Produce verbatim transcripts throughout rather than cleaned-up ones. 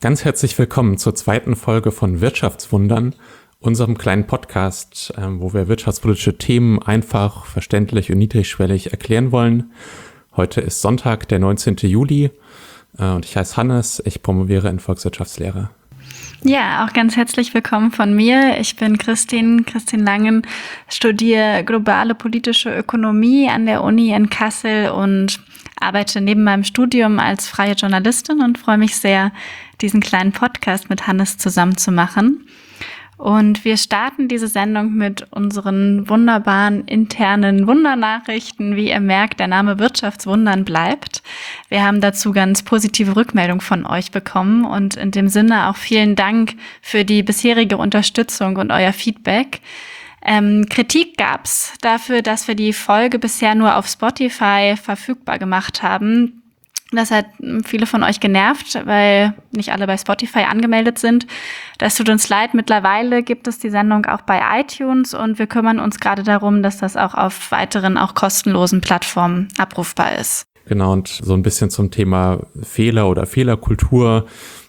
Ganz herzlich willkommen zur zweiten Folge von Wirtschaftswundern, unserem kleinen Podcast, wo wir wirtschaftspolitische Themen einfach, verständlich und niedrigschwellig erklären wollen. Heute ist Sonntag, der neunzehnten Juli und ich heiße Hannes, ich promoviere in Volkswirtschaftslehre. Ja, auch ganz herzlich willkommen von mir. Ich bin Christine, Christine Langen, studiere globale politische Ökonomie an der Uni in Kassel und arbeite neben meinem Studium als freie Journalistin und freue mich sehr, diesen kleinen Podcast mit Hannes zusammen zu machen. Und wir starten diese Sendung mit unseren wunderbaren internen Wundernachrichten. Wie ihr merkt, der Name Wirtschaftswundern bleibt. Wir haben dazu ganz positive Rückmeldung von euch bekommen und in dem Sinne auch vielen Dank für die bisherige Unterstützung und euer Feedback. Ähm, Kritik gab's dafür, dass wir die Folge bisher nur auf Spotify verfügbar gemacht haben. Das hat viele von euch genervt, weil nicht alle bei Spotify angemeldet sind. Das tut uns leid. Mittlerweile gibt es die Sendung auch bei iTunes und wir kümmern uns gerade darum, dass das auch auf weiteren, auch kostenlosen Plattformen abrufbar ist. Genau, und so ein bisschen zum Thema Fehler oder Fehlerkultur.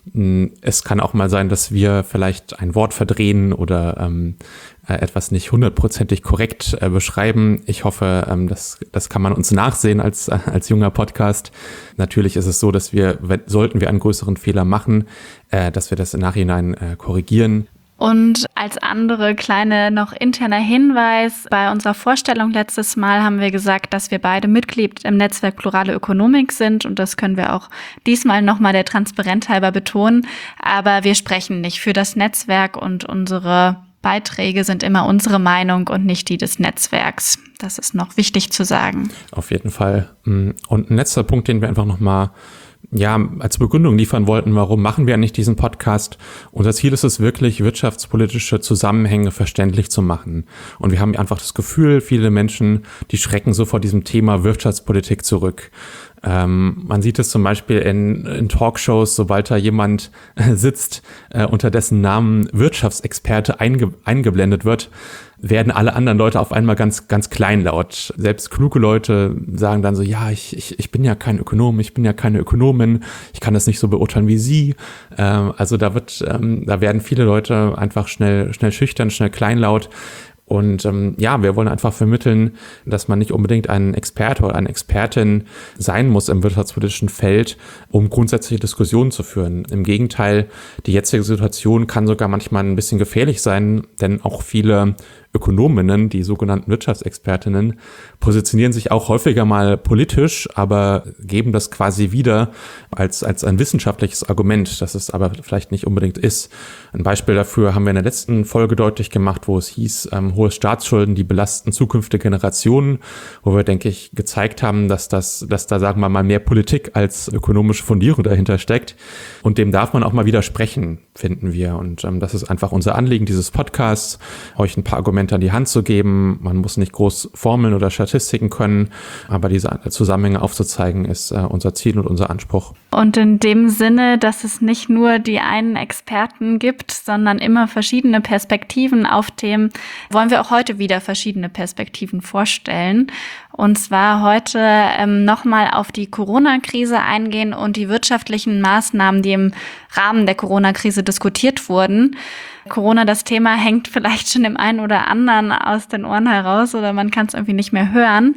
Es kann auch mal sein, dass wir vielleicht ein Wort verdrehen oder ähm, etwas nicht hundertprozentig korrekt äh, beschreiben. Ich hoffe, ähm, das, das kann man uns nachsehen als, als junger Podcast. Natürlich ist es so, dass wir, wenn, sollten wir einen größeren Fehler machen, äh, dass wir das im Nachhinein äh, korrigieren. Und als andere kleine noch interner Hinweis, bei unserer Vorstellung letztes Mal haben wir gesagt, dass wir beide Mitglied im Netzwerk Plurale Ökonomik sind und das können wir auch diesmal nochmal der Transparenz halber betonen, aber wir sprechen nicht für das Netzwerk und unsere Beiträge sind immer unsere Meinung und nicht die des Netzwerks. Das ist noch wichtig zu sagen. Auf jeden Fall. Und ein letzter Punkt, den wir einfach nochmal ja, als Begründung liefern wollten, warum machen wir eigentlich diesen Podcast? Unser Ziel ist es wirklich, wirtschaftspolitische Zusammenhänge verständlich zu machen. Und wir haben einfach das Gefühl, viele Menschen, die schrecken so vor diesem Thema Wirtschaftspolitik zurück. Ähm, man sieht es zum Beispiel in, in Talkshows, sobald da jemand äh, sitzt, äh, unter dessen Namen Wirtschaftsexperte einge, eingeblendet wird, werden alle anderen Leute auf einmal ganz, ganz kleinlaut. Selbst kluge Leute sagen dann so, ja, ich, ich, ich bin ja kein Ökonom, ich bin ja keine Ökonomin, ich kann das nicht so beurteilen wie Sie. Ähm, also da wird, ähm, da werden viele Leute einfach schnell, schnell schüchtern, schnell kleinlaut. Und ähm, ja, wir wollen einfach vermitteln, dass man nicht unbedingt ein Experte oder eine Expertin sein muss im wirtschaftspolitischen Feld, um grundsätzliche Diskussionen zu führen. Im Gegenteil, die jetzige Situation kann sogar manchmal ein bisschen gefährlich sein, denn auch viele Ökonominnen, die sogenannten Wirtschaftsexpertinnen, positionieren sich auch häufiger mal politisch, aber geben das quasi wieder als, als ein wissenschaftliches Argument, das es aber vielleicht nicht unbedingt ist. Ein Beispiel dafür haben wir in der letzten Folge deutlich gemacht, wo es hieß, ähm, hohe Staatsschulden, die belasten zukünftige Generationen, wo wir, denke ich, gezeigt haben, dass das, dass da, sagen wir mal, mehr Politik als ökonomische Fundierung dahinter steckt. Und dem darf man auch mal widersprechen, finden wir. Und ähm, das ist einfach unser Anliegen dieses Podcasts, euch ein paar Argumente an die Hand zu geben. Man muss nicht groß Formeln oder Statistiken können, aber diese Zusammenhänge aufzuzeigen, ist äh, unser Ziel und unser Anspruch. Und in dem Sinne, dass es nicht nur die einen Experten gibt, sondern immer verschiedene Perspektiven auf Themen, wollen wir auch heute wieder verschiedene Perspektiven vorstellen. Und zwar heute ähm, nochmal auf die Corona-Krise eingehen und die wirtschaftlichen Maßnahmen, die im Rahmen der Corona-Krise diskutiert wurden. Corona, das Thema hängt vielleicht schon dem einen oder anderen aus den Ohren heraus oder man kann es irgendwie nicht mehr hören.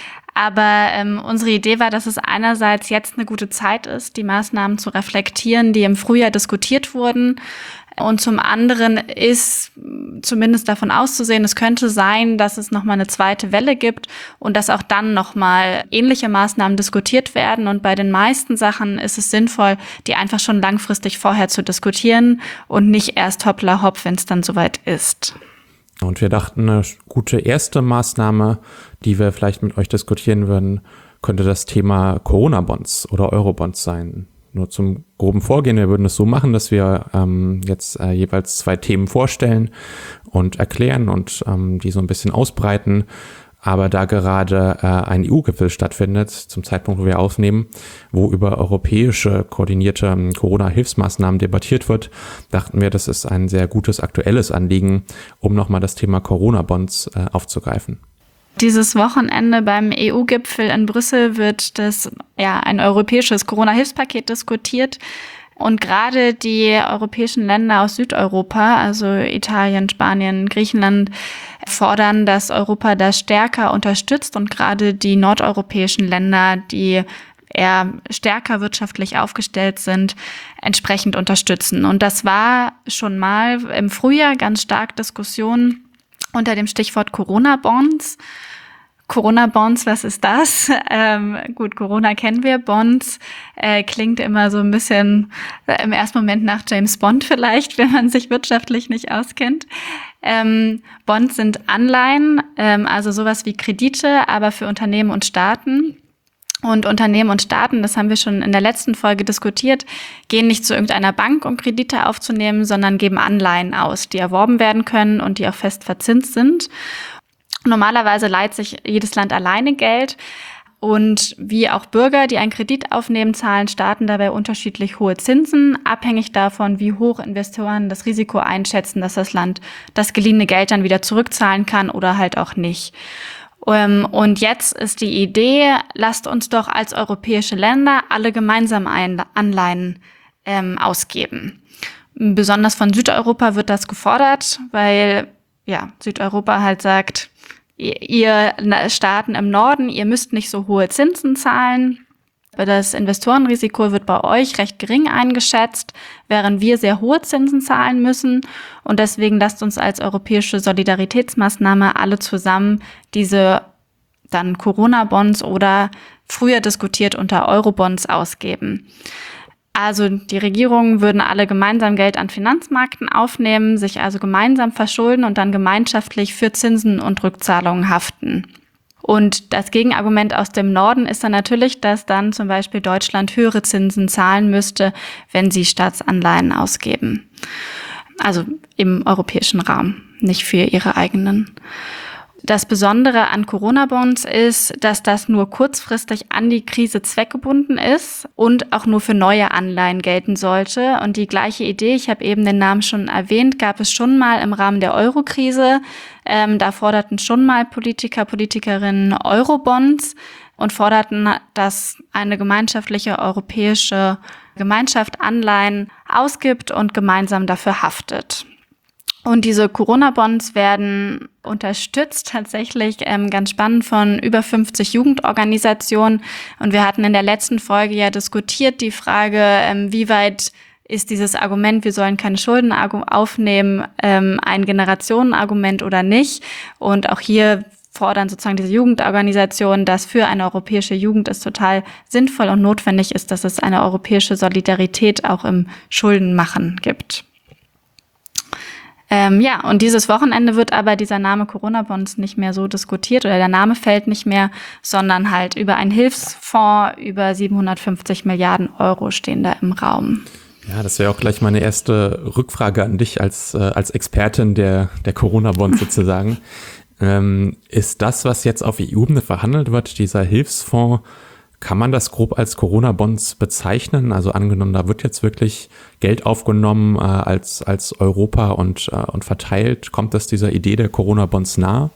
Aber ähm, unsere Idee war, dass es einerseits jetzt eine gute Zeit ist, die Maßnahmen zu reflektieren, die im Frühjahr diskutiert wurden. Und zum anderen ist zumindest davon auszusehen, es könnte sein, dass es nochmal eine zweite Welle gibt und dass auch dann nochmal ähnliche Maßnahmen diskutiert werden. Und bei den meisten Sachen ist es sinnvoll, die einfach schon langfristig vorher zu diskutieren und nicht erst hoppla hopp, wenn es dann soweit ist. Und wir dachten, eine gute erste Maßnahme, die wir vielleicht mit euch diskutieren würden, könnte das Thema Corona-Bonds oder Euro-Bonds sein. Nur zum groben Vorgehen, wir würden es so machen, dass wir ähm, jetzt äh, jeweils zwei Themen vorstellen und erklären und ähm, die so ein bisschen ausbreiten. Aber da gerade äh, ein E U-Gipfel stattfindet, zum Zeitpunkt, wo wir aufnehmen, wo über europäische koordinierte ähm, Corona-Hilfsmaßnahmen debattiert wird, dachten wir, das ist ein sehr gutes aktuelles Anliegen, um nochmal das Thema Corona-Bonds äh, aufzugreifen. Dieses Wochenende beim E U-Gipfel in Brüssel wird das ja ein europäisches Corona-Hilfspaket diskutiert. Und gerade die europäischen Länder aus Südeuropa, also Italien, Spanien, Griechenland, fordern, dass Europa das stärker unterstützt und gerade die nordeuropäischen Länder, die eher stärker wirtschaftlich aufgestellt sind, entsprechend unterstützen. Und das war schon mal im Frühjahr ganz stark Diskussion unter dem Stichwort Corona-Bonds. Corona-Bonds, was ist das? Ähm, gut, Corona kennen wir. Bonds äh, klingt immer so ein bisschen äh, im ersten Moment nach James Bond vielleicht, wenn man sich wirtschaftlich nicht auskennt. Ähm, Bonds sind Anleihen, ähm, also sowas wie Kredite, aber für Unternehmen und Staaten. Und Unternehmen und Staaten, das haben wir schon in der letzten Folge diskutiert, gehen nicht zu irgendeiner Bank, um Kredite aufzunehmen, sondern geben Anleihen aus, die erworben werden können und die auch fest verzinst sind. Normalerweise leiht sich jedes Land alleine Geld und wie auch Bürger, die einen Kredit aufnehmen, zahlen Staaten dabei unterschiedlich hohe Zinsen, abhängig davon, wie hoch Investoren das Risiko einschätzen, dass das Land das geliehene Geld dann wieder zurückzahlen kann oder halt auch nicht. Und jetzt ist die Idee, lasst uns doch als europäische Länder alle gemeinsam Anleihen ähm, ausgeben. Besonders von Südeuropa wird das gefordert, weil ja Südeuropa halt sagt, ihr Staaten im Norden, ihr müsst nicht so hohe Zinsen zahlen. Das Investorenrisiko wird bei euch recht gering eingeschätzt, während wir sehr hohe Zinsen zahlen müssen. Und deswegen lasst uns als europäische Solidaritätsmaßnahme alle zusammen diese dann Corona-Bonds oder früher diskutiert unter Euro-Bonds ausgeben. Also die Regierungen würden alle gemeinsam Geld an Finanzmärkten aufnehmen, sich also gemeinsam verschulden und dann gemeinschaftlich für Zinsen und Rückzahlungen haften. Und das Gegenargument aus dem Norden ist dann natürlich, dass dann zum Beispiel Deutschland höhere Zinsen zahlen müsste, wenn sie Staatsanleihen ausgeben. Also im europäischen Raum, nicht für ihre eigenen. Das Besondere an Corona-Bonds ist, dass das nur kurzfristig an die Krise zweckgebunden ist und auch nur für neue Anleihen gelten sollte. Und die gleiche Idee, ich habe eben den Namen schon erwähnt, gab es schon mal im Rahmen der Euro-Krise. Ähm, da forderten schon mal Politiker, Politikerinnen Euro-Bonds und forderten, dass eine gemeinschaftliche europäische Gemeinschaft Anleihen ausgibt und gemeinsam dafür haftet. Und diese Corona-Bonds werden unterstützt, tatsächlich ähm, ganz spannend, von über fünfzig Jugendorganisationen. Und wir hatten in der letzten Folge ja diskutiert die Frage, ähm, wie weit ist dieses Argument, wir sollen keine Schulden aufnehmen, ähm, ein Generationenargument oder nicht. Und auch hier fordern sozusagen diese Jugendorganisationen, dass für eine europäische Jugend es total sinnvoll und notwendig ist, dass es eine europäische Solidarität auch im Schuldenmachen gibt. Ähm, ja, und dieses Wochenende wird aber dieser Name Corona-Bonds nicht mehr so diskutiert oder der Name fällt nicht mehr, sondern halt über einen Hilfsfonds über siebenhundertfünfzig Milliarden Euro stehen da im Raum. Ja, das wäre auch gleich meine erste Rückfrage an dich als, äh, als Expertin der, der Corona-Bonds sozusagen. ähm, ist das, was jetzt auf E U-Ebene verhandelt wird, dieser Hilfsfonds, kann man das grob als Corona-Bonds bezeichnen? Also angenommen, da wird jetzt wirklich Geld aufgenommen äh, als, als Europa und, äh, und verteilt. Kommt das dieser Idee der Corona-Bonds nahe?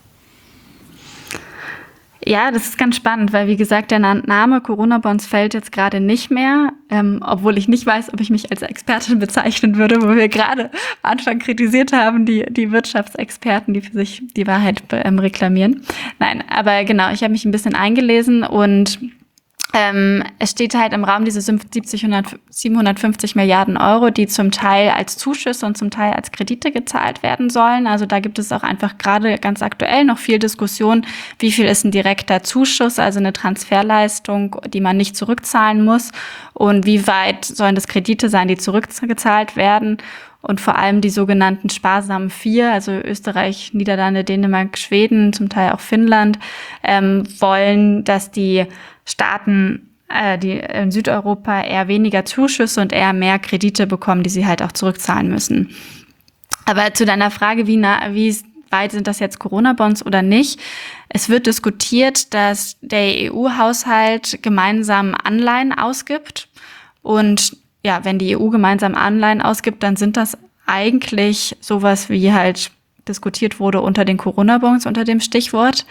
Ja, das ist ganz spannend, weil wie gesagt, der Name Corona-Bonds fällt jetzt gerade nicht mehr, ähm, obwohl ich nicht weiß, ob ich mich als Expertin bezeichnen würde, wo wir gerade am Anfang kritisiert haben, die, die Wirtschaftsexperten, die für sich die Wahrheit ähm, reklamieren. Nein, aber genau, ich habe mich ein bisschen eingelesen und Ähm, es steht halt im Raum diese siebzig, siebenhundertfünfzig Milliarden Euro, die zum Teil als Zuschüsse und zum Teil als Kredite gezahlt werden sollen. Also da gibt es auch einfach gerade ganz aktuell noch viel Diskussion, wie viel ist ein direkter Zuschuss, also eine Transferleistung, die man nicht zurückzahlen muss und wie weit sollen das Kredite sein, die zurückgezahlt werden. Und vor allem die sogenannten sparsamen vier, also Österreich, Niederlande, Dänemark, Schweden, zum Teil auch Finnland, ähm, wollen, dass die Staaten, äh, die in Südeuropa eher weniger Zuschüsse und eher mehr Kredite bekommen, die sie halt auch zurückzahlen müssen. Aber zu deiner Frage, wie, nah, wie weit sind das jetzt Corona-Bonds oder nicht? Es wird diskutiert, dass der E U-Haushalt gemeinsam Anleihen ausgibt und ja, wenn die E U gemeinsam Anleihen ausgibt, dann sind das eigentlich sowas wie halt diskutiert wurde unter den Corona-Bonds, unter dem Stichwort.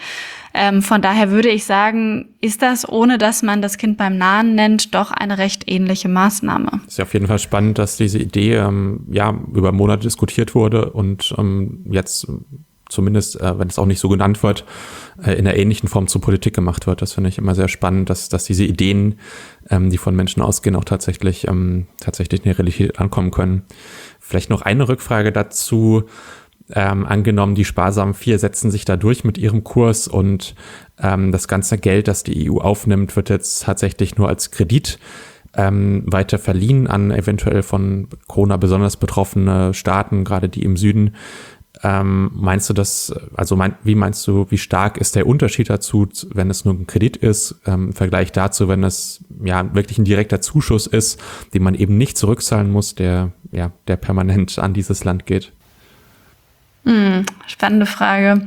Ähm, von daher würde ich sagen, ist das, ohne dass man das Kind beim Namen nennt, doch eine recht ähnliche Maßnahme. Ist ja auf jeden Fall spannend, dass diese Idee ähm, ja über Monate diskutiert wurde und ähm, jetzt zumindest, äh, wenn es auch nicht so genannt wird, äh, in einer ähnlichen Form zur Politik gemacht wird. Das finde ich immer sehr spannend, dass, dass diese Ideen, ähm, die von Menschen ausgehen, auch tatsächlich, ähm, tatsächlich in der Realität ankommen können. Vielleicht noch eine Rückfrage dazu. Ähm, angenommen, die sparsamen vier setzen sich da durch mit ihrem Kurs und ähm, das ganze Geld, das die E U aufnimmt, wird jetzt tatsächlich nur als Kredit ähm, weiter verliehen an eventuell von Corona besonders betroffene Staaten, gerade die im Süden. Ähm, meinst du das, also mein, wie meinst du, wie stark ist der Unterschied dazu, wenn es nur ein Kredit ist, ähm, im Vergleich dazu, wenn es ja wirklich ein direkter Zuschuss ist, den man eben nicht zurückzahlen muss, der ja der permanent an dieses Land geht? Hm, spannende Frage.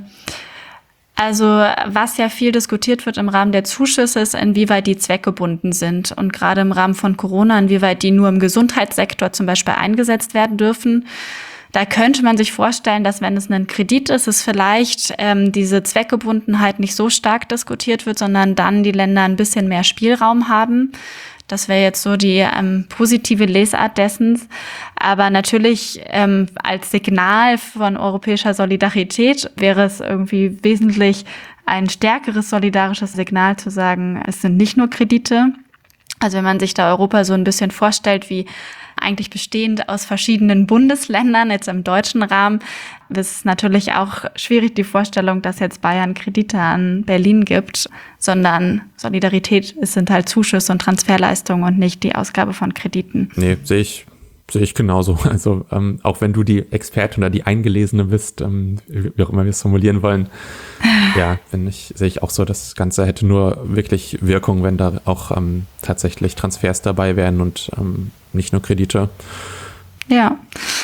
Also was ja viel diskutiert wird im Rahmen der Zuschüsse ist, inwieweit die zweckgebunden sind und gerade im Rahmen von Corona, inwieweit die nur im Gesundheitssektor zum Beispiel eingesetzt werden dürfen. Da könnte man sich vorstellen, dass wenn es ein Kredit ist, es vielleicht ähm, diese Zweckgebundenheit nicht so stark diskutiert wird, sondern dann die Länder ein bisschen mehr Spielraum haben. Das wäre jetzt so die ähm, positive Lesart dessen. Aber natürlich ähm, als Signal von europäischer Solidarität wäre es irgendwie wesentlich ein stärkeres solidarisches Signal zu sagen, es sind nicht nur Kredite. Also wenn man sich da Europa so ein bisschen vorstellt, wie eigentlich bestehend aus verschiedenen Bundesländern, jetzt im deutschen Rahmen, ist es natürlich auch schwierig, die Vorstellung, dass jetzt Bayern Kredite an Berlin gibt, sondern Solidarität sind halt Zuschüsse und Transferleistungen und nicht die Ausgabe von Krediten. Nee, sehe ich, sehe ich genauso. Also ähm, auch wenn du die Expertin oder die Eingelesene bist, ähm, wie auch immer wir es formulieren wollen, ja, finde ich, sehe ich auch so, das Ganze hätte nur wirklich Wirkung, wenn da auch ähm, tatsächlich Transfers dabei wären und ähm, nicht nur Kredite. Ja.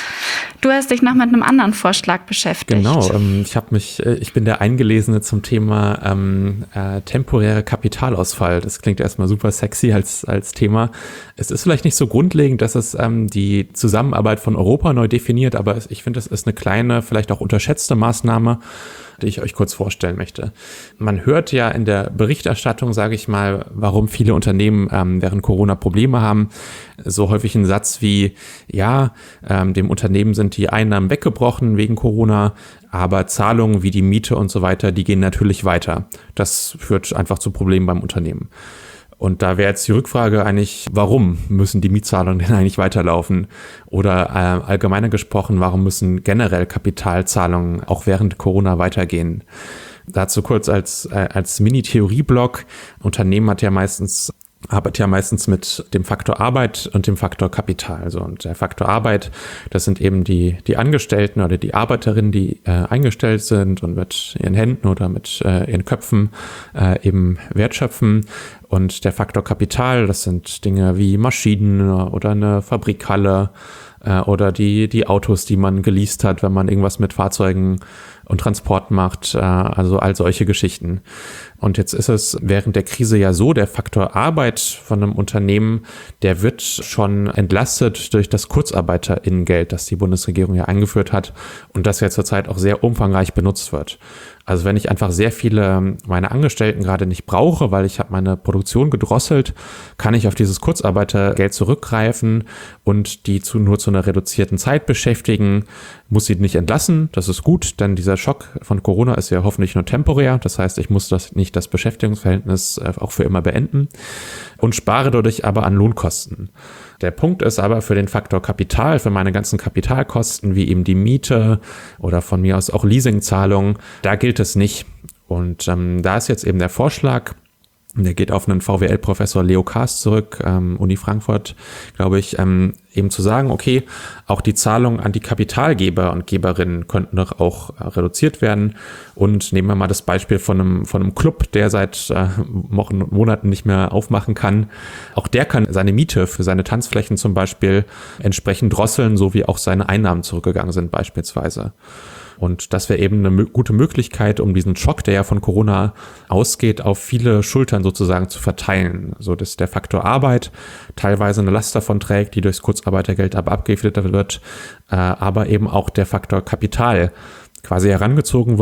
Du hast dich noch mit einem anderen Vorschlag beschäftigt. Genau, ähm, ich habe mich, äh, ich bin der Eingelesene zum Thema ähm, äh, temporäre Kapitalausfall. Das klingt erstmal super sexy als als Thema. Es ist vielleicht nicht so grundlegend, dass es ähm, die Zusammenarbeit von Europa neu definiert, aber ich finde, es ist eine kleine, vielleicht auch unterschätzte Maßnahme, die ich euch kurz vorstellen möchte. Man hört ja in der Berichterstattung, sage ich mal, warum viele Unternehmen ähm, während Corona Probleme haben. So häufig ein Satz wie, ja, ähm, dem Unternehmen sind die Einnahmen weggebrochen wegen Corona, aber Zahlungen wie die Miete und so weiter, die gehen natürlich weiter. Das führt einfach zu Problemen beim Unternehmen. Und da wäre jetzt die Rückfrage eigentlich, warum müssen die Mietzahlungen denn eigentlich weiterlaufen? Oder äh, allgemeiner gesprochen, warum müssen generell Kapitalzahlungen auch während Corona weitergehen? Dazu kurz als, äh, als Mini-Theorie-Block. Unternehmen hat ja meistens arbeitet ja meistens mit dem Faktor Arbeit und dem Faktor Kapital. Also, und der Faktor Arbeit, das sind eben die, die Angestellten oder die Arbeiterinnen, die äh, eingestellt sind und mit ihren Händen oder mit äh, ihren Köpfen äh, eben Wert schöpfen. Und der Faktor Kapital, das sind Dinge wie Maschinen oder eine Fabrikhalle äh, oder die, die Autos, die man geleast hat, wenn man irgendwas mit Fahrzeugen und Transport macht, äh, also all solche Geschichten. Und jetzt ist es während der Krise ja so, der Faktor Arbeit von einem Unternehmen, der wird schon entlastet durch das KurzarbeiterInnengeld, das die Bundesregierung ja eingeführt hat und das ja zurzeit auch sehr umfangreich benutzt wird. Also wenn ich einfach sehr viele meiner Angestellten gerade nicht brauche, weil ich habe meine Produktion gedrosselt, kann ich auf dieses Kurzarbeitergeld zurückgreifen und die zu, nur zu einer reduzierten Zeit beschäftigen, muss sie nicht entlassen, das ist gut, denn dieser Schock von Corona ist ja hoffentlich nur temporär, das heißt, ich muss das nicht das Beschäftigungsverhältnis auch für immer beenden und spare dadurch aber an Lohnkosten. Der Punkt ist aber für den Faktor Kapital, für meine ganzen Kapitalkosten, wie eben die Miete oder von mir aus auch Leasingzahlungen, da gilt es nicht. Und ähm, da ist jetzt eben der Vorschlag, der geht auf einen V W L-Professor Leo Kaas zurück, ähm, Uni Frankfurt, glaube ich, ähm, eben zu sagen, okay, auch die Zahlungen an die Kapitalgeber und Geberinnen könnten doch auch äh, reduziert werden. Und nehmen wir mal das Beispiel von einem, von einem Club, der seit äh, Wochen und Monaten nicht mehr aufmachen kann. Auch der kann seine Miete für seine Tanzflächen zum Beispiel entsprechend drosseln, so wie auch seine Einnahmen zurückgegangen sind beispielsweise. Und das wäre eben eine gute Möglichkeit, um diesen Schock, der ja von Corona ausgeht, auf viele Schultern sozusagen zu verteilen. So dass der Faktor Arbeit teilweise eine Last davon trägt, die durchs Kurzarbeitergeld aber abgefedert wird, äh, aber eben auch der Faktor Kapital quasi herangezogen wird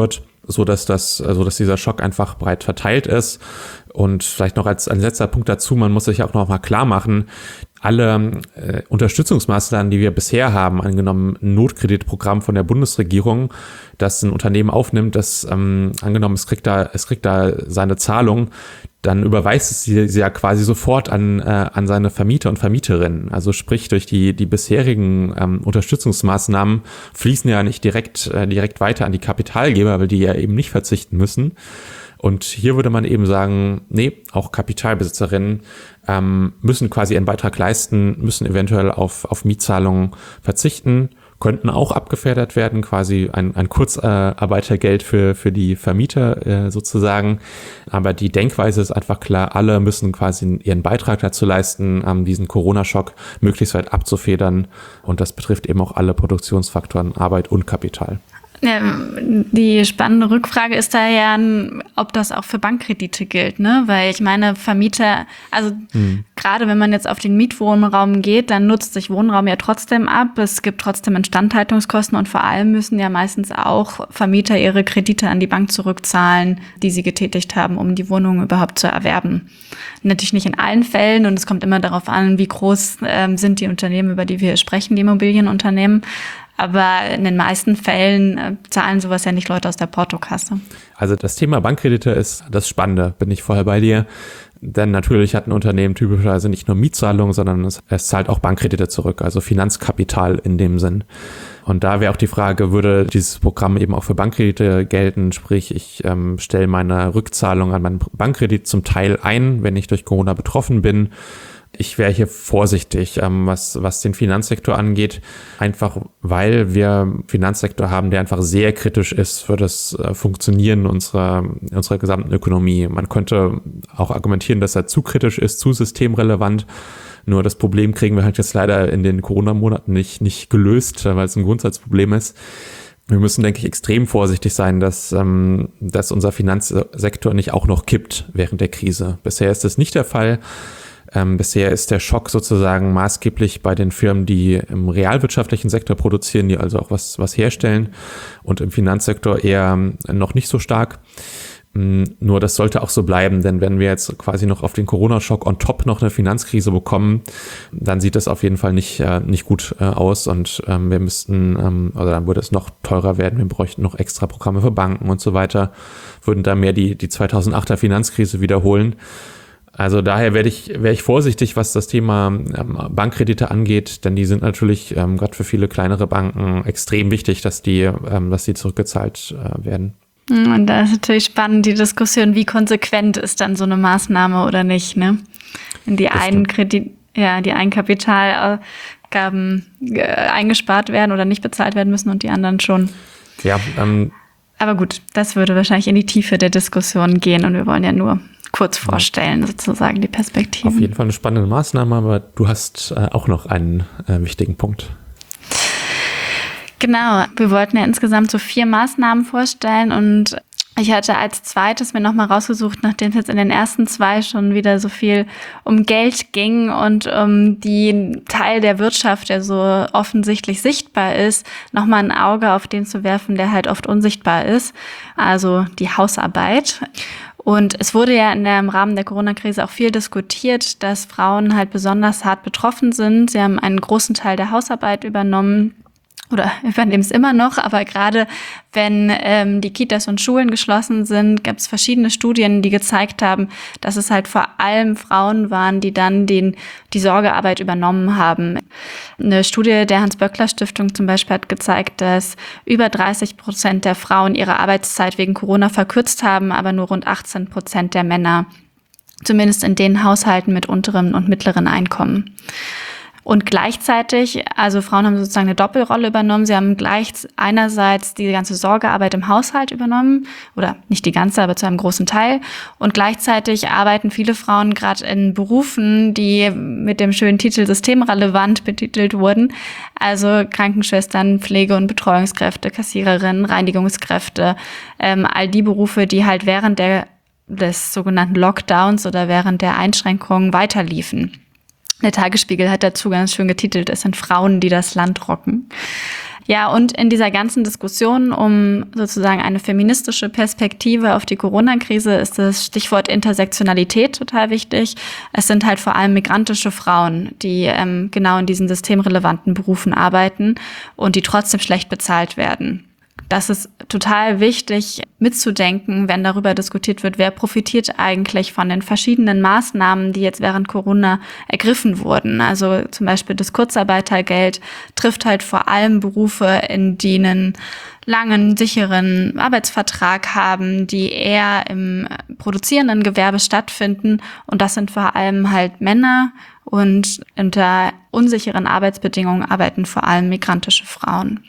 so dass das, so dass dieser Schock einfach breit verteilt ist. Und vielleicht noch als, als letzter Punkt dazu, man muss sich auch noch mal klar machen, alle äh, Unterstützungsmaßnahmen, die wir bisher haben, angenommen ein Notkreditprogramm von der Bundesregierung, das ein Unternehmen aufnimmt, das ähm, angenommen, es kriegt da, es kriegt da seine Zahlung, dann überweist es sie, sie ja quasi sofort an, äh, an seine Vermieter und Vermieterinnen. Also sprich, durch die, die bisherigen ähm, Unterstützungsmaßnahmen fließen ja nicht direkt, äh, direkt weiter an die Kapitalgeber, weil die ja eben nicht verzichten müssen. Und hier würde man eben sagen, nee, auch Kapitalbesitzerinnen ähm, müssen quasi ihren Beitrag leisten, müssen eventuell auf, auf Mietzahlungen verzichten, könnten auch abgefedert werden, quasi ein, ein Kurzarbeitergeld für, für die Vermieter äh, sozusagen. Aber die Denkweise ist einfach klar, alle müssen quasi ihren Beitrag dazu leisten, ähm, diesen Corona-Schock möglichst weit abzufedern. Und das betrifft eben auch alle Produktionsfaktoren, Arbeit und Kapital. Ja, die spannende Rückfrage ist da ja, ob das auch für Bankkredite gilt, ne? Weil ich meine, Vermieter, also mhm. gerade wenn man jetzt auf den Mietwohnraum geht, dann nutzt sich Wohnraum ja trotzdem ab. Es gibt trotzdem Instandhaltungskosten und vor allem müssen ja meistens auch Vermieter ihre Kredite an die Bank zurückzahlen, die sie getätigt haben, um die Wohnung überhaupt zu erwerben. Natürlich nicht in allen Fällen und es kommt immer darauf an, wie groß ähm, sind die Unternehmen, über die wir sprechen, die Immobilienunternehmen. Aber in den meisten Fällen äh, zahlen sowas ja nicht Leute aus der Portokasse. Also das Thema Bankkredite ist das Spannende, bin ich vorher bei dir. Denn natürlich hat ein Unternehmen typischerweise nicht nur Mietzahlungen, sondern es, es zahlt auch Bankkredite zurück, also Finanzkapital in dem Sinn. Und da wäre auch die Frage, würde dieses Programm eben auch für Bankkredite gelten? Sprich, ich ähm, stelle meine Rückzahlung an meinen Bankkredit zum Teil ein, wenn ich durch Corona betroffen bin. Ich wäre hier vorsichtig, ähm, was, was den Finanzsektor angeht, einfach weil wir einen Finanzsektor haben, der einfach sehr kritisch ist für das äh, Funktionieren unserer, unserer gesamten Ökonomie. Man könnte auch argumentieren, dass er zu kritisch ist, zu systemrelevant. Nur das Problem kriegen wir halt jetzt leider in den Corona-Monaten nicht, nicht gelöst, weil es ein Grundsatzproblem ist. Wir müssen, denke ich, extrem vorsichtig sein, dass, ähm, dass unser Finanzsektor nicht auch noch kippt während der Krise. Bisher ist das nicht der Fall. Ähm, bisher ist der Schock sozusagen maßgeblich bei den Firmen, die im realwirtschaftlichen Sektor produzieren, die also auch was, was herstellen, und im Finanzsektor eher noch nicht so stark. Ähm, nur das sollte auch so bleiben, denn wenn wir jetzt quasi noch auf den Corona-Schock on top noch eine Finanzkrise bekommen, dann sieht das auf jeden Fall nicht, äh, nicht gut äh, aus und ähm, wir müssten, ähm, oder dann würde es noch teurer werden, wir bräuchten noch extra Programme für Banken und so weiter, würden da mehr die, die zweitausendachter Finanzkrise wiederholen. Also daher werde ich, wäre ich vorsichtig, was das Thema ähm, Bankkredite angeht, denn die sind natürlich ähm, gerade für viele kleinere Banken extrem wichtig, dass die, ähm, dass die zurückgezahlt äh, werden. Und da ist natürlich spannend die Diskussion, wie konsequent ist dann so eine Maßnahme oder nicht, ne? Wenn die einen Kredit, ja, die einen Kapitalergaben äh, eingespart werden oder nicht bezahlt werden müssen und die anderen schon. Ja, ähm, aber gut, das würde wahrscheinlich in die Tiefe der Diskussion gehen und wir wollen ja nur kurz vorstellen, sozusagen die Perspektiven. Auf jeden Fall eine spannende Maßnahme, aber du hast äh, auch noch einen äh, wichtigen Punkt. Genau, wir wollten ja insgesamt so vier Maßnahmen vorstellen und ich hatte als zweites mir nochmal rausgesucht, nachdem es jetzt in den ersten zwei schon wieder so viel um Geld ging und um die Teil der Wirtschaft, der so offensichtlich sichtbar ist, nochmal ein Auge auf den zu werfen, der halt oft unsichtbar ist, also die Hausarbeit. Und es wurde ja in der, im Rahmen der Corona-Krise auch viel diskutiert, dass Frauen halt besonders hart betroffen sind. Sie haben einen großen Teil der Hausarbeit übernommen oder übernehmen es immer noch, aber gerade wenn ähm, die Kitas und Schulen geschlossen sind, gab es verschiedene Studien, die gezeigt haben, dass es halt vor allem Frauen waren, die dann den, die Sorgearbeit übernommen haben. Eine Studie der Hans-Böckler-Stiftung zum Beispiel hat gezeigt, dass über dreißig Prozent der Frauen ihre Arbeitszeit wegen Corona verkürzt haben, aber nur rund achtzehn Prozent der Männer, zumindest in den Haushalten mit unterem und mittleren Einkommen. Und gleichzeitig, also Frauen haben sozusagen eine Doppelrolle übernommen. Sie haben gleich einerseits die ganze Sorgearbeit im Haushalt übernommen, oder nicht die ganze, aber zu einem großen Teil. Und gleichzeitig arbeiten viele Frauen gerade in Berufen, die mit dem schönen Titel systemrelevant betitelt wurden. Also Krankenschwestern, Pflege- und Betreuungskräfte, Kassiererinnen, Reinigungskräfte, ähm, all die Berufe, die halt während der, des sogenannten Lockdowns oder während der Einschränkungen weiterliefen. Der Tagesspiegel hat dazu ganz schön getitelt, es sind Frauen, die das Land rocken. Ja, und in dieser ganzen Diskussion um sozusagen eine feministische Perspektive auf die Corona-Krise ist das Stichwort Intersektionalität total wichtig. Es sind halt vor allem migrantische Frauen, die ähm, genau in diesen systemrelevanten Berufen arbeiten und die trotzdem schlecht bezahlt werden. Das ist total wichtig mitzudenken, wenn darüber diskutiert wird, wer profitiert eigentlich von den verschiedenen Maßnahmen, die jetzt während Corona ergriffen wurden. Also zum Beispiel das Kurzarbeitergeld trifft halt vor allem Berufe, in denen langen, sicheren Arbeitsvertrag haben, die eher im produzierenden Gewerbe stattfinden. Und das sind vor allem halt Männer, und unter unsicheren Arbeitsbedingungen arbeiten vor allem migrantische Frauen.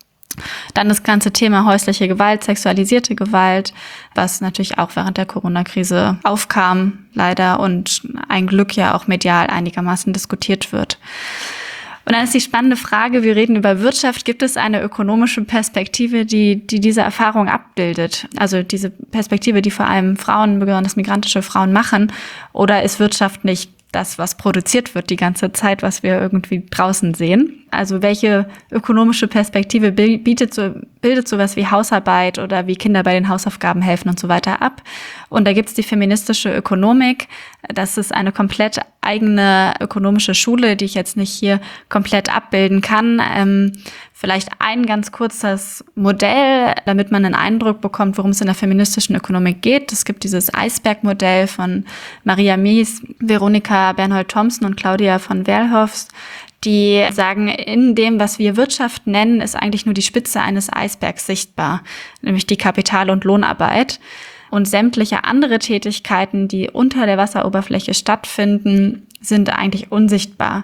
Dann das ganze Thema häusliche Gewalt, sexualisierte Gewalt, was natürlich auch während der Corona-Krise aufkam, leider, und ein Glück ja auch medial einigermaßen diskutiert wird. Und dann ist die spannende Frage, wir reden über Wirtschaft, gibt es eine ökonomische Perspektive, die, die diese Erfahrung abbildet? Also diese Perspektive, die vor allem Frauen, besonders migrantische Frauen machen, oder ist Wirtschaft nicht das, was produziert wird die ganze Zeit, was wir irgendwie draußen sehen? Also welche ökonomische Perspektive bietet so, bildet sowas wie Hausarbeit oder wie Kinder bei den Hausaufgaben helfen und so weiter ab? Und da gibt's die feministische Ökonomik. Das ist eine komplett eigene ökonomische Schule, die ich jetzt nicht hier komplett abbilden kann. Ähm, vielleicht ein ganz kurzes Modell, damit man einen Eindruck bekommt, worum es in der feministischen Ökonomik geht. Es gibt dieses Eisbergmodell von Maria Mies, Veronika Bernhold-Thompson und Claudia von Werlhofs, die sagen, in dem, was wir Wirtschaft nennen, ist eigentlich nur die Spitze eines Eisbergs sichtbar, nämlich die Kapital- und Lohnarbeit. Und sämtliche andere Tätigkeiten, die unter der Wasseroberfläche stattfinden, sind eigentlich unsichtbar.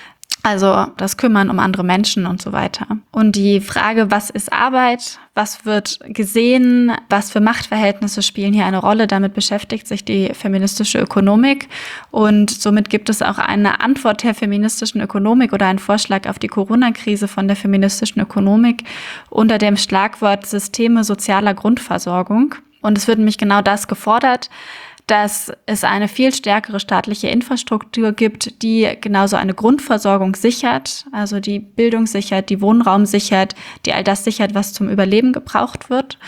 Also das Kümmern um andere Menschen und so weiter. Und die Frage, was ist Arbeit, was wird gesehen, was für Machtverhältnisse spielen hier eine Rolle, damit beschäftigt sich die feministische Ökonomik. Und somit gibt es auch eine Antwort der feministischen Ökonomik oder einen Vorschlag auf die Corona-Krise von der feministischen Ökonomik unter dem Schlagwort Systeme sozialer Grundversorgung. Und es wird nämlich genau das gefordert, dass es eine viel stärkere staatliche Infrastruktur gibt, die genauso eine Grundversorgung sichert, also die Bildung sichert, die Wohnraum sichert, die all das sichert, was zum Überleben gebraucht wird.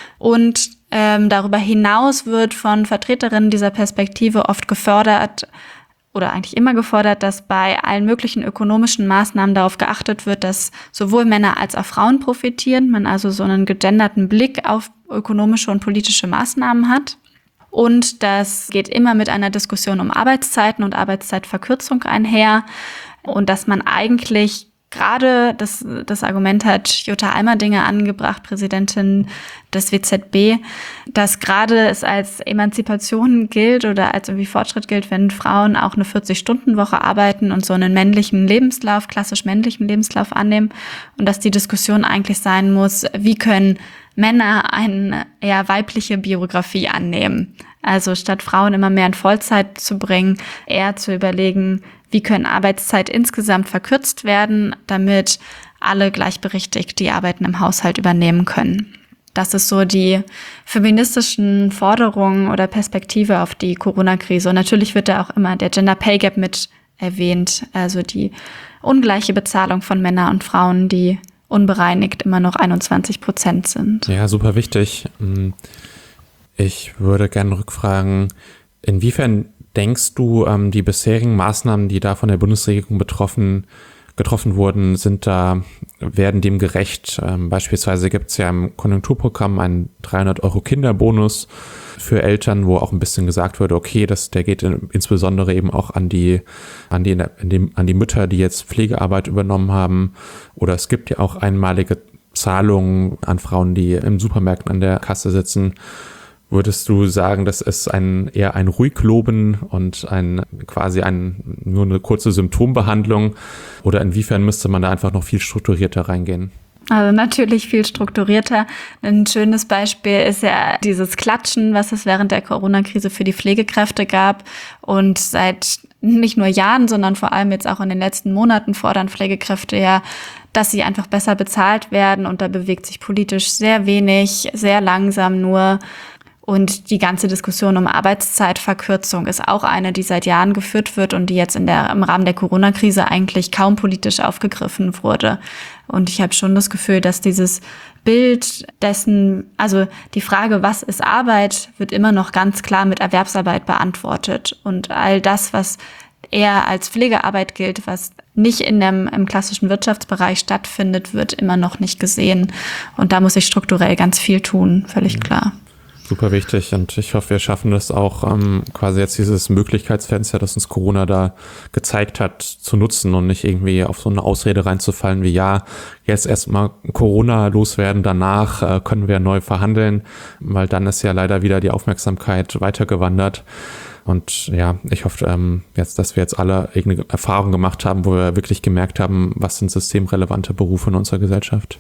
Und ähm, darüber hinaus wird von Vertreterinnen dieser Perspektive oft gefördert, oder eigentlich immer gefordert, dass bei allen möglichen ökonomischen Maßnahmen darauf geachtet wird, dass sowohl Männer als auch Frauen profitieren, man also so einen gegenderten Blick auf ökonomische und politische Maßnahmen hat. Und das geht immer mit einer Diskussion um Arbeitszeiten und Arbeitszeitverkürzung einher. Und dass man eigentlich gerade, das, das Argument hat Jutta Almerdinger angebracht, Präsidentin des W Z B, dass gerade es als Emanzipation gilt oder als irgendwie Fortschritt gilt, wenn Frauen auch eine vierzig-Stunden-Woche arbeiten und so einen männlichen Lebenslauf, klassisch männlichen Lebenslauf annehmen. Und dass die Diskussion eigentlich sein muss, wie können Männer eine eher weibliche Biografie annehmen. Also statt Frauen immer mehr in Vollzeit zu bringen, eher zu überlegen, wie können Arbeitszeit insgesamt verkürzt werden, damit alle gleichberechtigt die Arbeiten im Haushalt übernehmen können. Das ist so die feministischen Forderungen oder Perspektive auf die Corona-Krise. Und natürlich wird da auch immer der Gender Pay Gap mit erwähnt, also die ungleiche Bezahlung von Männern und Frauen, die unbereinigt immer noch einundzwanzig Prozent sind. Ja, super wichtig. Ich würde gerne rückfragen, inwiefern denkst du, ähm, die bisherigen Maßnahmen, die da von der Bundesregierung betroffen, getroffen wurden, sind da, werden dem gerecht? Ähm, beispielsweise gibt es ja im Konjunkturprogramm einen dreihundert Euro Kinderbonus für Eltern, wo auch ein bisschen gesagt wurde, okay, das, der geht in, insbesondere eben auch an die, an die, an die, an die Mütter, die jetzt Pflegearbeit übernommen haben. Oder es gibt ja auch einmalige Zahlungen an Frauen, die im Supermärkten an der Kasse sitzen. Würdest du sagen, das ist ein eher ein Ruhigloben und ein quasi ein, nur eine kurze Symptombehandlung? Oder inwiefern müsste man da einfach noch viel strukturierter reingehen? Also natürlich viel strukturierter. Ein schönes Beispiel ist ja dieses Klatschen, was es während der Corona-Krise für die Pflegekräfte gab. Und seit nicht nur Jahren, sondern vor allem jetzt auch in den letzten Monaten fordern Pflegekräfte ja, dass sie einfach besser bezahlt werden. Und da bewegt sich politisch sehr wenig, sehr langsam nur. Und die ganze Diskussion um Arbeitszeitverkürzung ist auch eine, die seit Jahren geführt wird und die jetzt in der, im Rahmen der Corona-Krise eigentlich kaum politisch aufgegriffen wurde. Und ich habe schon das Gefühl, dass dieses Bild dessen, also die Frage, was ist Arbeit, wird immer noch ganz klar mit Erwerbsarbeit beantwortet. Und all das, was eher als Pflegearbeit gilt, was nicht in dem, im klassischen Wirtschaftsbereich stattfindet, wird immer noch nicht gesehen. Und da muss sich strukturell ganz viel tun, völlig klar. Super wichtig, und ich hoffe, wir schaffen das auch, ähm, quasi jetzt dieses Möglichkeitsfenster, das uns Corona da gezeigt hat, zu nutzen und nicht irgendwie auf so eine Ausrede reinzufallen wie, ja, jetzt erstmal Corona loswerden, danach äh, können wir neu verhandeln, weil dann ist ja leider wieder die Aufmerksamkeit weitergewandert. Und ja, ich hoffe ähm, jetzt, dass wir jetzt alle irgendeine Erfahrung gemacht haben, wo wir wirklich gemerkt haben, was sind systemrelevante Berufe in unserer Gesellschaft.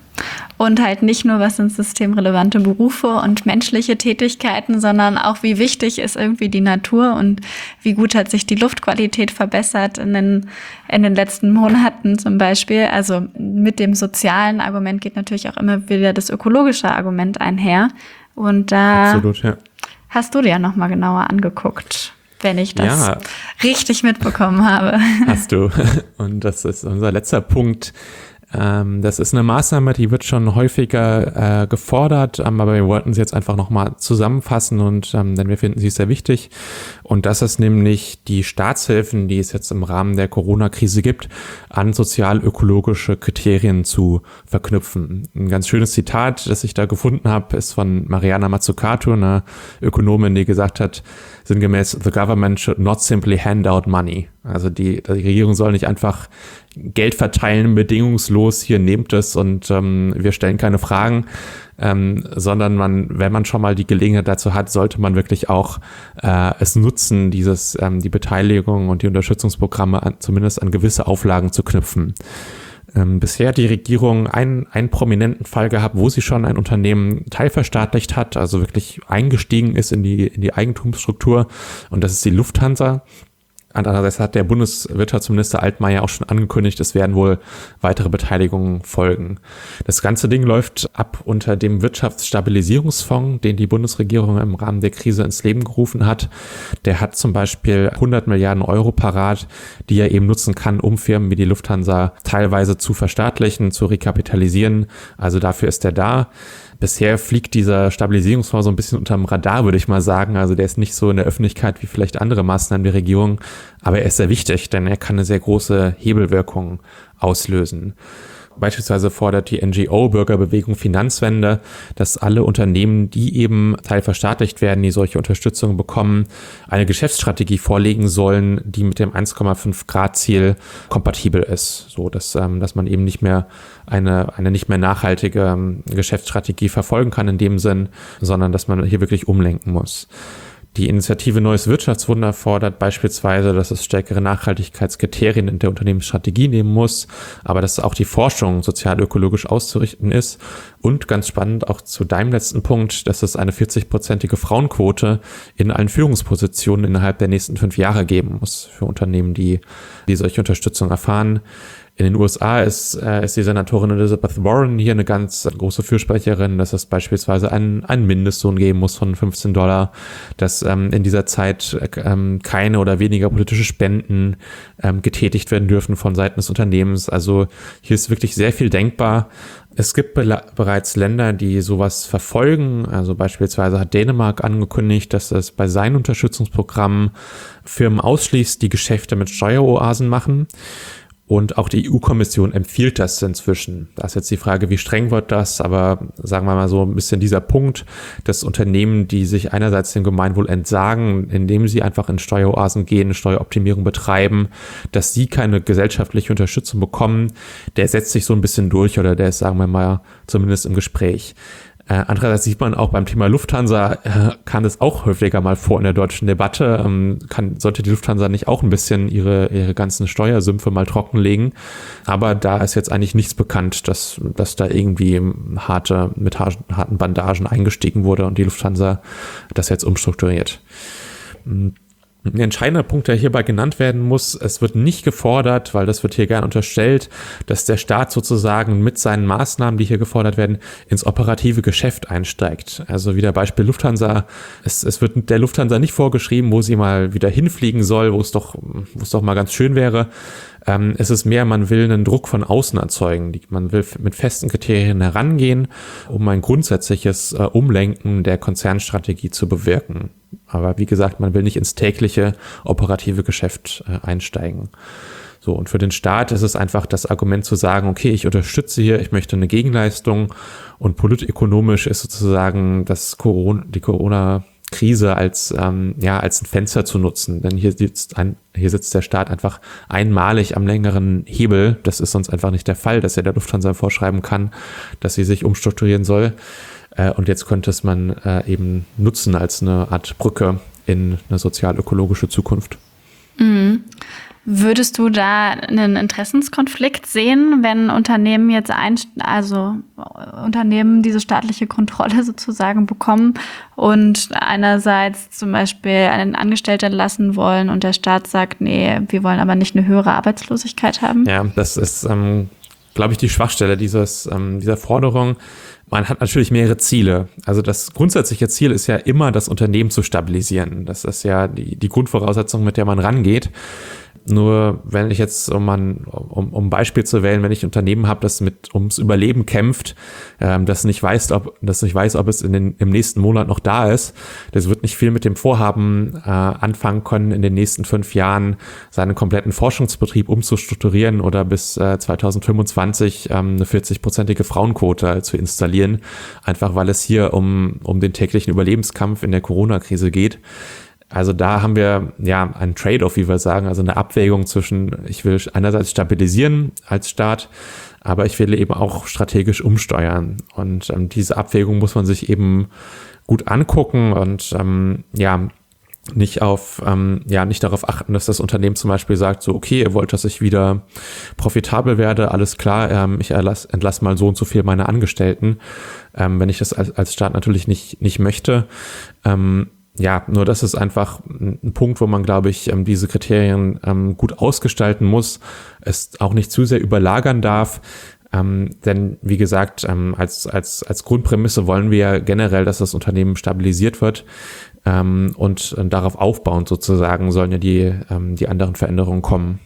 Und halt nicht nur, was sind systemrelevante Berufe und menschliche Tätigkeiten, sondern auch, wie wichtig ist irgendwie die Natur und wie gut hat sich die Luftqualität verbessert in den, in den letzten Monaten zum Beispiel. Also mit dem sozialen Argument geht natürlich auch immer wieder das ökologische Argument einher. Und da Absolut, ja. Hast du dir ja nochmal genauer angeguckt, wenn ich das ja. richtig mitbekommen habe. Hast du. Und das ist unser letzter Punkt. Das ist eine Maßnahme, die wird schon häufiger äh, gefordert, ähm, aber wir wollten sie jetzt einfach nochmal zusammenfassen, und ähm, denn wir finden sie sehr wichtig. Und das ist nämlich die Staatshilfen, die es jetzt im Rahmen der Corona-Krise gibt, an sozial-ökologische Kriterien zu verknüpfen. Ein ganz schönes Zitat, das ich da gefunden habe, ist von Mariana Mazzucato, eine Ökonomin, die gesagt hat, sinngemäß, the government should not simply hand out money. Also die, die Regierung soll nicht einfach Geld verteilen, bedingungslos, hier nehmt es und ähm, wir stellen keine Fragen, ähm, sondern man, wenn man schon mal die Gelegenheit dazu hat, sollte man wirklich auch äh, es nutzen, dieses ähm, die Beteiligung und die Unterstützungsprogramme an, zumindest an gewisse Auflagen zu knüpfen. Ähm, bisher hat die Regierung einen, einen prominenten Fall gehabt, wo sie schon ein Unternehmen teilverstaatlicht hat, also wirklich eingestiegen ist in die, in die Eigentumsstruktur, und das ist die Lufthansa. Andererseits hat der Bundeswirtschaftsminister Altmaier auch schon angekündigt, es werden wohl weitere Beteiligungen folgen. Das ganze Ding läuft ab unter dem Wirtschaftsstabilisierungsfonds, den die Bundesregierung im Rahmen der Krise ins Leben gerufen hat. Der hat zum Beispiel hundert Milliarden Euro parat, die er eben nutzen kann, um Firmen wie die Lufthansa teilweise zu verstaatlichen, zu rekapitalisieren. Also dafür ist er da. Bisher fliegt dieser Stabilisierungsfonds so ein bisschen unterm Radar, würde ich mal sagen. Also der ist nicht so in der Öffentlichkeit wie vielleicht andere Maßnahmen der Regierung, aber er ist sehr wichtig, denn er kann eine sehr große Hebelwirkung auslösen. Beispielsweise fordert die N G O-Bürgerbewegung Finanzwende, dass alle Unternehmen, die eben teilverstaatlicht werden, die solche Unterstützung bekommen, eine Geschäftsstrategie vorlegen sollen, die mit dem eins Komma fünf Grad Ziel kompatibel ist, so dass ähm, dass man eben nicht mehr eine eine nicht mehr nachhaltige ähm, Geschäftsstrategie verfolgen kann in dem Sinn, sondern dass man hier wirklich umlenken muss. Die Initiative Neues Wirtschaftswunder fordert beispielsweise, dass es stärkere Nachhaltigkeitskriterien in der Unternehmensstrategie nehmen muss, aber dass auch die Forschung sozial-ökologisch auszurichten ist. Und ganz spannend auch zu deinem letzten Punkt, dass es eine vierzig-prozentige Frauenquote in allen Führungspositionen innerhalb der nächsten fünf Jahre geben muss für Unternehmen, die, die solche Unterstützung erfahren. In den U S A ist, äh, ist die Senatorin Elizabeth Warren hier eine ganz große Fürsprecherin, dass es beispielsweise einen, einen Mindestlohn geben muss von fünfzehn Dollar, dass ähm, in dieser Zeit ähm, keine oder weniger politische Spenden ähm, getätigt werden dürfen von Seiten des Unternehmens. Also hier ist wirklich sehr viel denkbar. Es gibt be- bereits Länder, die sowas verfolgen. Also beispielsweise hat Dänemark angekündigt, dass es bei seinen Unterstützungsprogrammen Firmen ausschließt, die Geschäfte mit Steueroasen machen. Und auch die E U-Kommission empfiehlt das inzwischen. Da ist jetzt die Frage, wie streng wird das? Aber sagen wir mal so ein bisschen dieser Punkt, dass Unternehmen, die sich einerseits dem Gemeinwohl entsagen, indem sie einfach in Steueroasen gehen, Steueroptimierung betreiben, dass sie keine gesellschaftliche Unterstützung bekommen, der setzt sich so ein bisschen durch, oder der ist, sagen wir mal, zumindest im Gespräch. Äh, andererseits sieht man auch beim Thema Lufthansa, äh, kam es auch häufiger mal vor in der deutschen Debatte. Ähm, kann, sollte die Lufthansa nicht auch ein bisschen ihre, ihre ganzen Steuersümpfe mal trockenlegen? Aber da ist jetzt eigentlich nichts bekannt, dass, dass da irgendwie harte, mit harten Bandagen eingestiegen wurde und die Lufthansa das jetzt umstrukturiert. Ein entscheidender Punkt, der hierbei genannt werden muss, es wird nicht gefordert, weil das wird hier gern unterstellt, dass der Staat sozusagen mit seinen Maßnahmen, die hier gefordert werden, ins operative Geschäft einsteigt. Also wieder Beispiel Lufthansa. Es, es wird der Lufthansa nicht vorgeschrieben, wo sie mal wieder hinfliegen soll, wo es doch, wo es doch mal ganz schön wäre. Ähm, es ist mehr, man will einen Druck von außen erzeugen. Man will mit festen Kriterien herangehen, um ein grundsätzliches äh, Umlenken der Konzernstrategie zu bewirken. Aber wie gesagt, man will nicht ins tägliche operative Geschäft äh, einsteigen. So, und für den Staat ist es einfach das Argument zu sagen, okay, ich unterstütze hier, ich möchte eine Gegenleistung, und politökonomisch ist sozusagen das Corona, die Corona-Krise als, ähm, ja, als ein Fenster zu nutzen. Denn hier sitzt ein, hier sitzt der Staat einfach einmalig am längeren Hebel. Das ist sonst einfach nicht der Fall, dass er der Lufthansa vorschreiben kann, dass sie sich umstrukturieren soll. Und jetzt könnte es man äh, eben nutzen als eine Art Brücke in eine sozial-ökologische Zukunft. Mhm. Würdest du da einen Interessenskonflikt sehen, wenn Unternehmen jetzt ein, also Unternehmen diese staatliche Kontrolle sozusagen bekommen und einerseits zum Beispiel einen Angestellten entlassen wollen und der Staat sagt, nee, wir wollen aber nicht eine höhere Arbeitslosigkeit haben? Ja, das ist, ähm, glaube ich, die Schwachstelle dieses, ähm, dieser Forderung. Man hat natürlich mehrere Ziele. Also das grundsätzliche Ziel ist ja immer, das Unternehmen zu stabilisieren. Das ist ja die, die Grundvoraussetzung, mit der man rangeht. Nur wenn ich jetzt, um ein um, um Beispiel zu wählen, wenn ich ein Unternehmen habe, das mit ums Überleben kämpft, ähm, das nicht weiß, ob das nicht weiß, ob es in den, im nächsten Monat noch da ist, das wird nicht viel mit dem Vorhaben äh, anfangen können, in den nächsten fünf Jahren seinen kompletten Forschungsbetrieb umzustrukturieren oder bis äh, zweitausendfünfundzwanzig ähm, eine vierzig-prozentige Frauenquote zu installieren, einfach weil es hier um um den täglichen Überlebenskampf in der Corona-Krise geht. Also da haben wir ja einen Trade-off, wie wir sagen, also eine Abwägung zwischen, ich will einerseits stabilisieren als Staat, aber ich will eben auch strategisch umsteuern. Und ähm, diese Abwägung muss man sich eben gut angucken und ähm, ja nicht auf ähm, ja nicht darauf achten, dass das Unternehmen zum Beispiel sagt, so okay, ihr wollt, dass ich wieder profitabel werde, alles klar, ähm, ich erlass, entlasse mal so und so viel meine Angestellten, ähm, wenn ich das als, als Staat natürlich nicht nicht möchte. Ähm, Ja, nur das ist einfach ein Punkt, wo man, glaube ich, diese Kriterien gut ausgestalten muss, es auch nicht zu sehr überlagern darf, denn wie gesagt, als als als Grundprämisse wollen wir generell, dass das Unternehmen stabilisiert wird, und darauf aufbauend sozusagen sollen ja die die anderen Veränderungen kommen.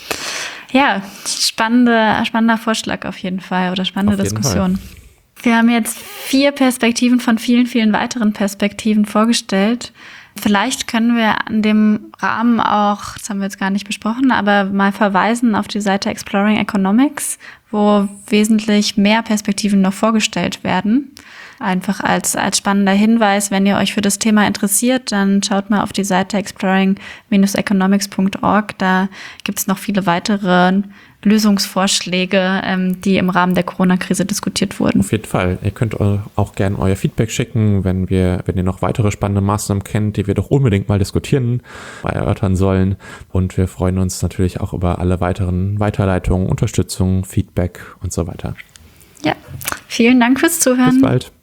Ja, spannende spannender Vorschlag auf jeden Fall oder spannende Diskussion. Fall. Wir haben jetzt vier Perspektiven von vielen, vielen weiteren Perspektiven vorgestellt. Vielleicht können wir an dem Rahmen auch, das haben wir jetzt gar nicht besprochen, aber mal verweisen auf die Seite Exploring Economics, wo wesentlich mehr Perspektiven noch vorgestellt werden. Einfach als, als spannender Hinweis, wenn ihr euch für das Thema interessiert, dann schaut mal auf die Seite exploring dash economics punkt org. Da gibt es noch viele weitere Lösungsvorschläge, ähm, die im Rahmen der Corona-Krise diskutiert wurden. Auf jeden Fall. Ihr könnt auch gerne euer Feedback schicken, wenn wir, wenn ihr noch weitere spannende Maßnahmen kennt, die wir doch unbedingt mal diskutieren, mal erörtern sollen. Und wir freuen uns natürlich auch über alle weiteren Weiterleitungen, Unterstützung, Feedback und so weiter. Ja, vielen Dank fürs Zuhören. Bis bald.